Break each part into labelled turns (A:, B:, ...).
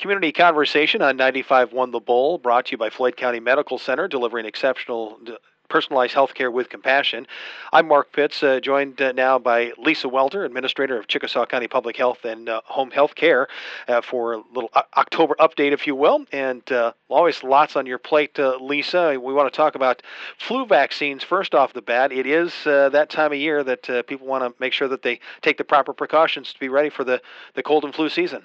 A: Community Conversation on 95.1 The Bull, brought to you by Floyd County Medical Center, delivering exceptional personalized health care with compassion. I'm Mark Pitts, joined now by Lisa Welter, Administrator of Chickasaw County Public Health and Home Health Care, for a little October update, if you will. And always lots on your plate, Lisa. We want to talk about flu vaccines first off the bat. It is that time of year that people want to make sure that they take the proper precautions to be ready for the cold and flu season.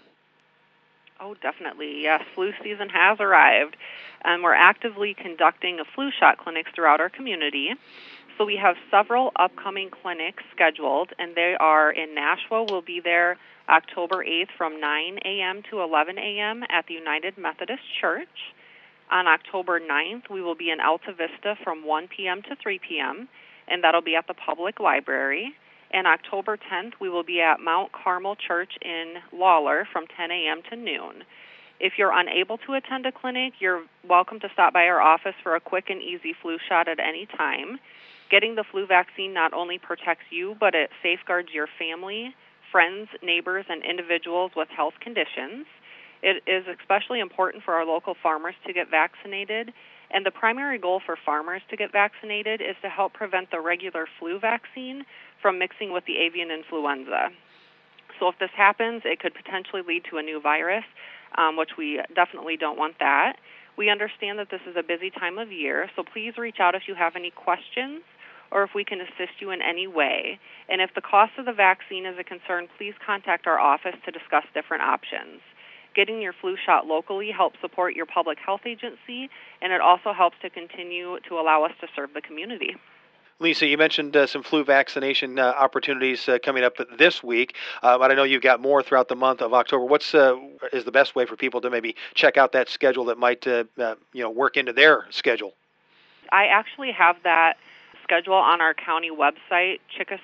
B: Oh, definitely. Yes, flu season has arrived, and we're actively conducting a flu shot clinics throughout our community. So we have several upcoming clinics scheduled, and they are in Nashua. We'll be there October 8th from 9 a.m. to 11 a.m. at the United Methodist Church. On October 9th, we will be in Alta Vista from 1 p.m. to 3 p.m., and that'll be at the public library. And October 10th, we will be at Mount Carmel Church in Lawler from 10 a.m. to noon. If you're unable to attend a clinic, you're welcome to stop by our office for a quick and easy flu shot at any time. Getting the flu vaccine not only protects you, but it safeguards your family, friends, neighbors, and individuals with health conditions. It is especially important for our local farmers to get vaccinated, and the primary goal for farmers to get vaccinated is to help prevent the regular flu vaccine from mixing with the avian influenza. So if this happens, it could potentially lead to a new virus, which we definitely don't want that. We understand that this is a busy time of year, so please reach out if you have any questions or if we can assist you in any way. And if the cost of the vaccine is a concern, please contact our office to discuss different options. Getting your flu shot locally helps support your public health agency, and it also helps to continue to allow us to serve the community.
A: Lisa, you mentioned some flu vaccination opportunities coming up this week, but I know you've got more throughout the month of October. What's is the best way for people to maybe check out that schedule that might work into their schedule?
B: I actually have that schedule on our county website,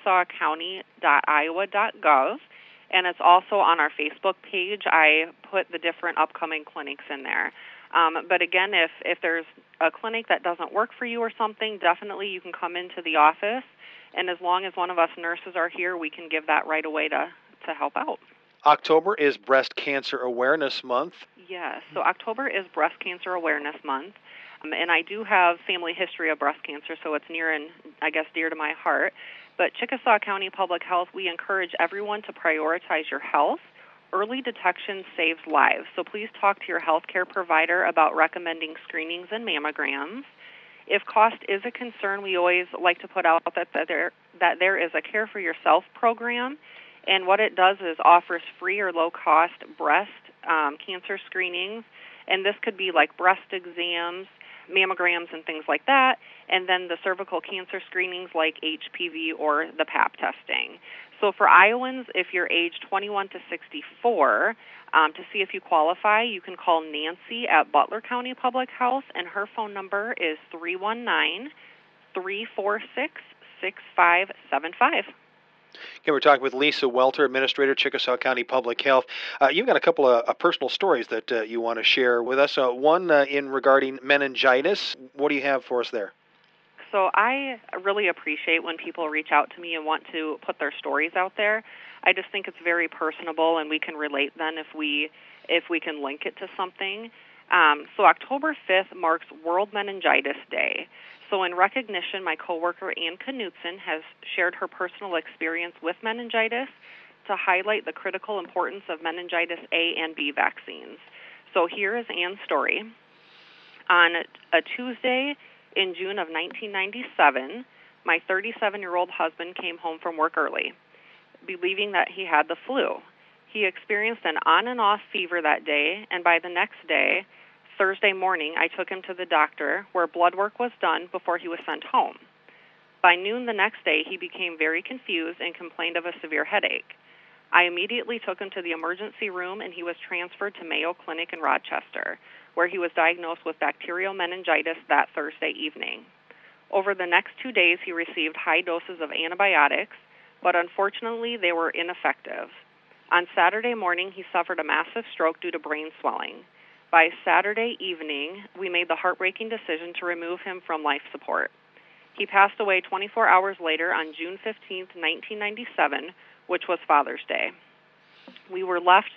B: chickasawcounty.iowa.gov, and it's also on our Facebook page. I put the different upcoming clinics in there. But again, if there's a clinic that doesn't work for you or something, definitely you can come into the office, and as long as one of us nurses are here, we can give that right away to help out.
A: October is Breast Cancer Awareness Month.
B: Yes, so October is Breast Cancer Awareness Month, and I do have family history of breast cancer, so it's near and, I guess, dear to my heart. But Chickasaw County Public Health, we encourage everyone to prioritize your health. Early detection saves lives, so please talk to your healthcare provider about recommending screenings and mammograms. If cost is a concern, we always like to put out that there is a Care for Yourself program, and what it does is offers free or low-cost breast cancer screenings, and this could be like breast exams, mammograms, and things like that, and then the cervical cancer screenings like HPV or the Pap testing. So for Iowans, if you're age 21 to 64, to see if you qualify, you can call Nancy at Butler County Public Health, and her phone number is 319-346-6575.
A: Okay, we're talking with Lisa Welter, Administrator, Chickasaw County Public Health. You've got a couple of personal stories that you want to share with us. One in regarding meningitis. What do you have for us there?
B: So I really appreciate when people reach out to me and want to put their stories out there. I just think it's very personable, and we can relate then if we can link it to something. So October 5th marks World Meningitis Day. So in recognition, my coworker Ann Knutson has shared her personal experience with meningitis to highlight the critical importance of meningitis A and B vaccines. So here is Ann's story. On a Tuesday in June of 1997, my 37-year-old husband came home from work early, believing that he had the flu. He experienced an on-and-off fever that day, and by the next day, Thursday morning, I took him to the doctor where blood work was done before he was sent home. By noon the next day, he became very confused and complained of a severe headache. I immediately took him to the emergency room, and he was transferred to Mayo Clinic in Rochester, where he was diagnosed with bacterial meningitis that Thursday evening. Over the next 2 days, he received high doses of antibiotics, but unfortunately, they were ineffective. On Saturday morning, he suffered a massive stroke due to brain swelling. By Saturday evening, we made the heartbreaking decision to remove him from life support. He passed away 24 hours later on June 15, 1997, which was Father's Day. We were left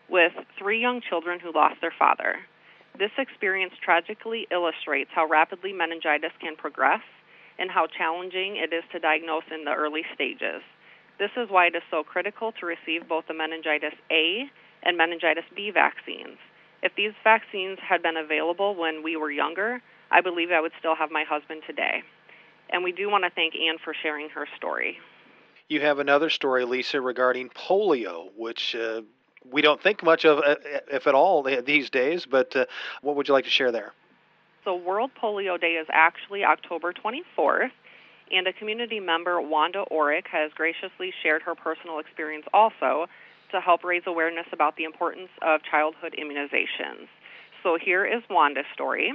B: with 3 young children who lost their father. This experience tragically illustrates how rapidly meningitis can progress and how challenging it is to diagnose in the early stages. This is why it is so critical to receive both the meningitis A and meningitis B vaccines. If these vaccines had been available when we were younger, I believe I would still have my husband today. And we do want to thank Anne for sharing her story.
A: You have another story, Lisa, regarding polio, which we don't think much of, if at all, these days, but what would you like to share there?
B: So World Polio Day is actually October 24th, and a community member, Wanda Orick, has graciously shared her personal experience also to help raise awareness about the importance of childhood immunizations. So here is Wanda's story.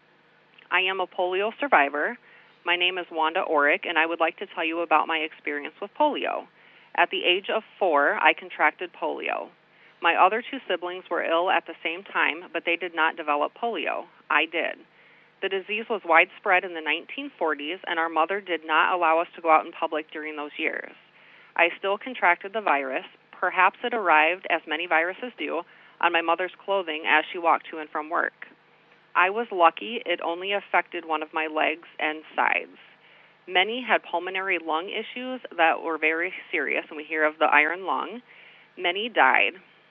B: I am a polio survivor. My name is Wanda Orick, and I would like to tell you about my experience with polio. At the age of 4, I contracted polio. My other 2 siblings were ill at the same time, but they did not develop polio. I did. The disease was widespread in the 1940s, and our mother did not allow us to go out in public during those years. I still contracted the virus. Perhaps it arrived, as many viruses do, on my mother's clothing as she walked to and from work. I was lucky it only affected one of my legs and sides. Many had pulmonary lung issues that were very serious, and we hear of the iron lung. Many died.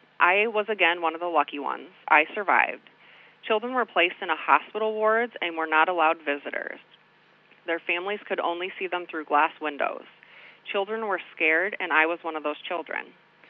B: I was again one of the lucky ones. I survived. Children were placed in a hospital wards and were not allowed visitors. Their families could only see them through glass windows. Children were scared, and I was one of those children.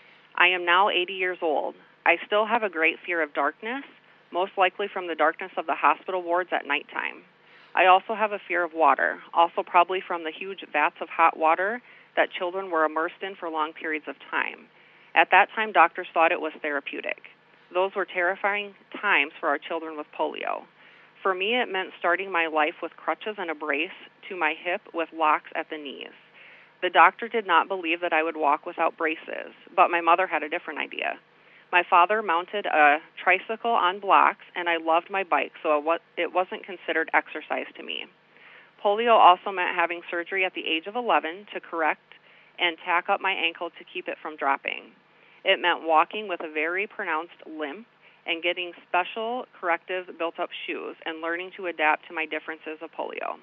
B: I am now 80 years old. I still have a great fear of darkness, most likely from the darkness of the hospital wards at nighttime. I also have a fear of water, also probably from the huge vats of hot water that children were immersed in for long periods of time. At that time, doctors thought it was therapeutic. Those were terrifying times for our children with polio. For me, it meant starting my life with crutches and a brace to my hip with locks at the knees. The doctor did not believe that I would walk without braces, but my mother had a different idea. My father mounted a tricycle on blocks, and I loved my bike, so it wasn't considered exercise to me. Polio also meant having surgery at the age of 11 to correct and tack up my ankle to keep it from dropping. It meant walking with a very pronounced limp and getting special corrective built-up shoes and learning to adapt to my differences of polio.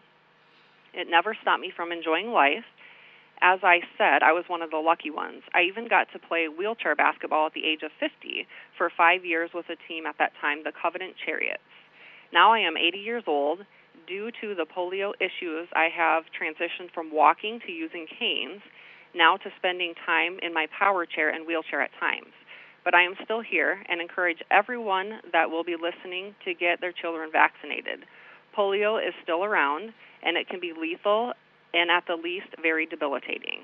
B: It never stopped me from enjoying life. As I said, I was one of the lucky ones. I even got to play wheelchair basketball at the age of 50 for 5 years with a team at that time, the Covenant Chariots. Now I am 80 years old. Due to the polio issues, I have transitioned from walking to using canes, now to spending time in my power chair and wheelchair at times. But I am still here and encourage everyone that will be listening to get their children vaccinated. Polio is still around, and it can be lethal and at the least very debilitating.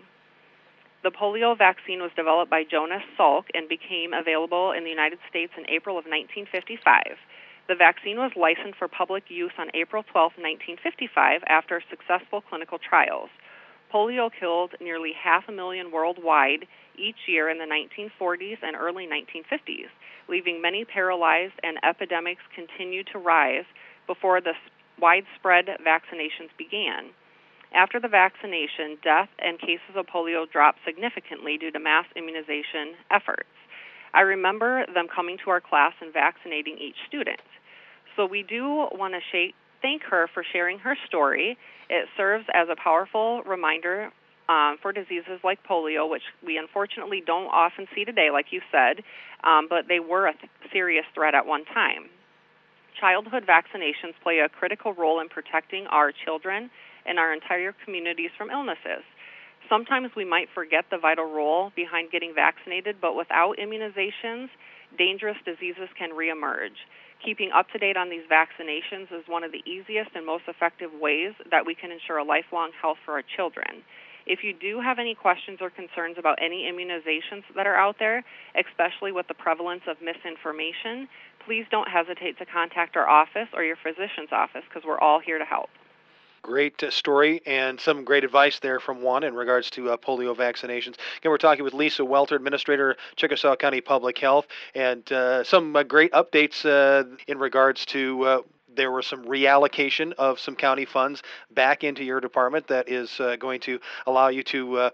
B: The polio vaccine was developed by Jonas Salk and became available in the United States in April of 1955. The vaccine was licensed for public use on April 12, 1955, after successful clinical trials. Polio killed nearly 500,000 worldwide each year in the 1940s and early 1950s, leaving many paralyzed, and epidemics continued to rise before the widespread vaccinations began. After the vaccination, death and cases of polio dropped significantly due to mass immunization efforts. I remember them coming to our class and vaccinating each student. So we do want to thank her for sharing her story. It serves as a powerful reminder for diseases like polio, which we unfortunately don't often see today, like you said, but they were a serious threat at one time. Childhood vaccinations play a critical role in protecting our children and our entire communities from illnesses. Sometimes we might forget the vital role behind getting vaccinated, but without immunizations, dangerous diseases can reemerge. Keeping up to date on these vaccinations is one of the easiest and most effective ways that we can ensure a lifelong health for our children. If you do have any questions or concerns about any immunizations that are out there, especially with the prevalence of misinformation, please don't hesitate to contact our office or your physician's office, because we're all here to help.
A: Great story and some great advice there from Juan in regards to polio vaccinations. Again, we're talking with Lisa Welter, Administrator, Chickasaw County Public Health, and some great updates in regards to there was some reallocation of some county funds back into your department that is going to allow you to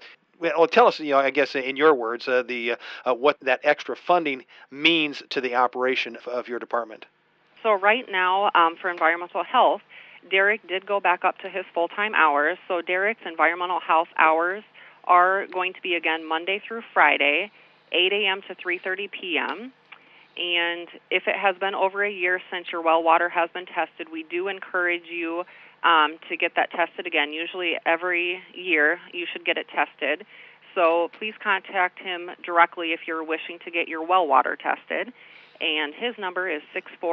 A: Well, tell us, I guess in your words, the what that extra funding means to the operation of your department.
B: So right now, for environmental health, Derek did go back up to his full-time hours. So Derek's environmental health hours are going to be, again, Monday through Friday, 8 a.m. to 3:30 p.m. And if it has been over a year since your well water has been tested, we do encourage you to get that tested again. Usually every year you should get it tested. So please contact him directly if you're wishing to get your well water tested. And his number is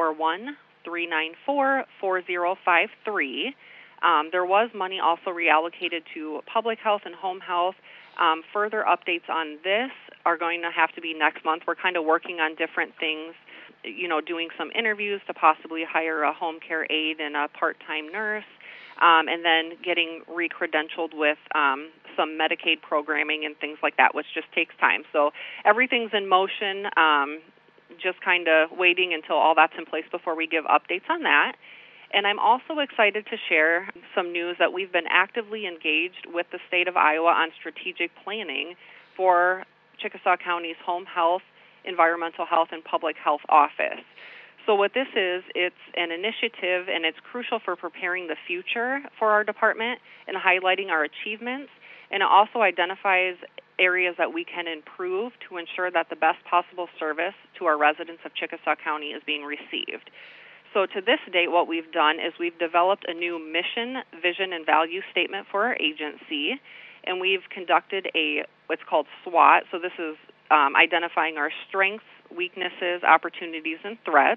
B: 641-394-4053. There was money also reallocated to public health and home health. Further updates on this are going to have to be next month. We're kind of working on different things, doing some interviews to possibly hire a home care aide and a part-time nurse, and then getting re-credentialed with some Medicaid programming and things like that, which just takes time. So everything's in motion, just kind of waiting until all that's in place before we give updates on that. And I'm also excited to share some news that we've been actively engaged with the state of Iowa on strategic planning for Chickasaw County's home health, environmental health, and public health office. So what this is, it's an initiative, and it's crucial for preparing the future for our department and highlighting our achievements. And it also identifies areas that we can improve to ensure that the best possible service to our residents of Chickasaw County is being received. So to this date, what we've done is we've developed a new mission, vision, and value statement for our agency, and we've conducted what's called SWOT. So this is identifying our strengths, weaknesses, opportunities, and threats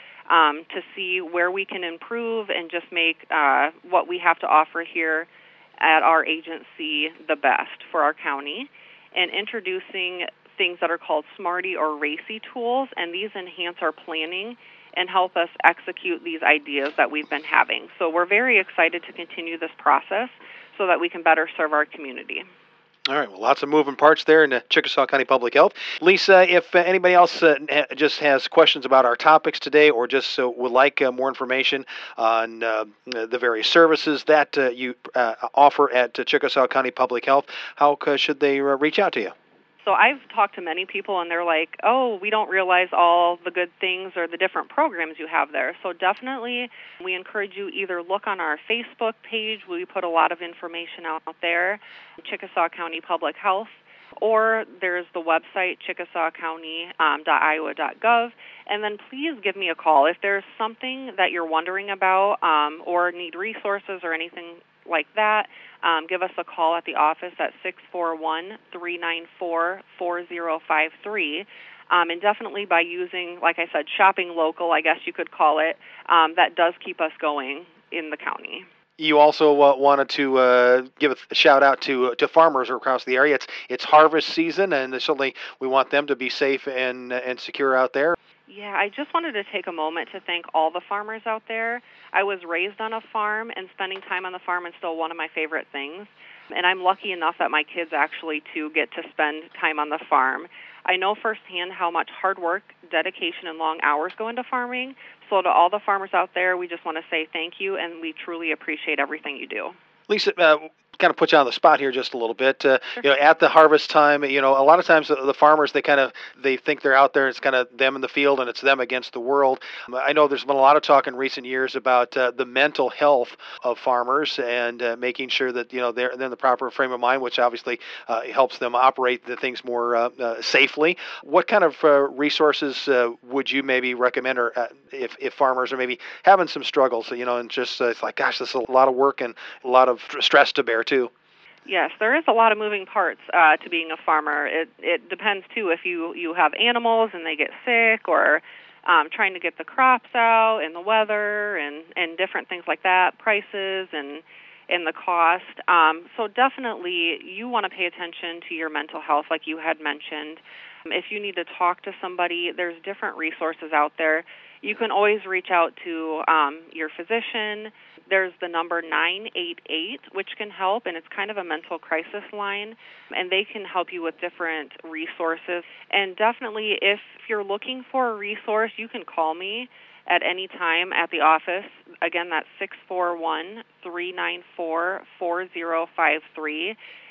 B: to see where we can improve and just make what we have to offer here at our agency the best for our county, and introducing things that are called SMARTY or RACY tools, and these enhance our planning and help us execute these ideas that we've been having. So we're very excited to continue this process so that we can better serve our community.
A: All right, well, lots of moving parts there in Chickasaw County Public Health. Lisa, if anybody else just has questions about our topics today, or just would like more information on the various services that you offer at Chickasaw County Public Health, how should they reach out to you?
B: So I've talked to many people, and they're like, oh, we don't realize all the good things or the different programs you have there. So definitely we encourage you either look on our Facebook page. We put a lot of information out there, Chickasaw County Public Health, or there's the website, chickasawcounty.iowa.gov. And then please give me a call. If there's something that you're wondering about or need resources or anything like that, give us a call at the office at 641-394-4053. And definitely by using, like I said, shopping local, I guess you could call it, that does keep us going in the county.
A: You also wanted to give a shout out to farmers across the area. It's harvest season, and certainly we want them to be safe and secure out there.
B: Yeah, I just wanted to take a moment to thank all the farmers out there. I was raised on a farm, and spending time on the farm is still one of my favorite things. And I'm lucky enough that my kids actually, too, get to spend time on the farm. I know firsthand how much hard work, dedication, and long hours go into farming. So to all the farmers out there, we just want to say thank you, and we truly appreciate everything you do.
A: Lisa, kind of put you on the spot here just a little bit. At the harvest time, a lot of times the farmers, they think they're out there. It's kind of them in the field, and it's them against the world. I know there's been a lot of talk in recent years about the mental health of farmers and making sure that they're in the proper frame of mind, which obviously helps them operate the things more safely. What kind of resources would you maybe recommend, or if farmers are maybe having some struggles, and just it's like, gosh, this is a lot of work and a lot of stress to bear too.
B: Yes, there is a lot of moving parts to being a farmer. It depends, too, if you have animals and they get sick, or trying to get the crops out, and the weather, and different things like that, prices and the cost. So definitely you want to pay attention to your mental health, like you had mentioned. If you need to talk to somebody, there's different resources out there. You can always reach out to your physician. There's the number 988, which can help, and it's kind of a mental crisis line, and they can help you with different resources. And definitely, if you're looking for a resource, you can call me at any time at the office. Again, that's 641-394-4053.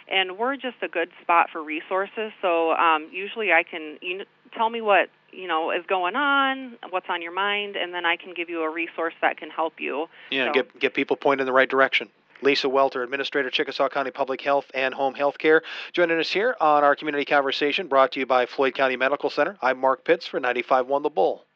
B: and we're just a good spot for resources. So usually I can tell me what is going on, what's on your mind, and then I can give you a resource that can help you.
A: Yeah,
B: So,
A: get people pointed in the right direction. Lisa Welter, Administrator, Chickasaw County Public Health and Home Health Care, joining us here on our community conversation, brought to you by Floyd County Medical Center. I'm Mark Pitts for 95.1 The Bull.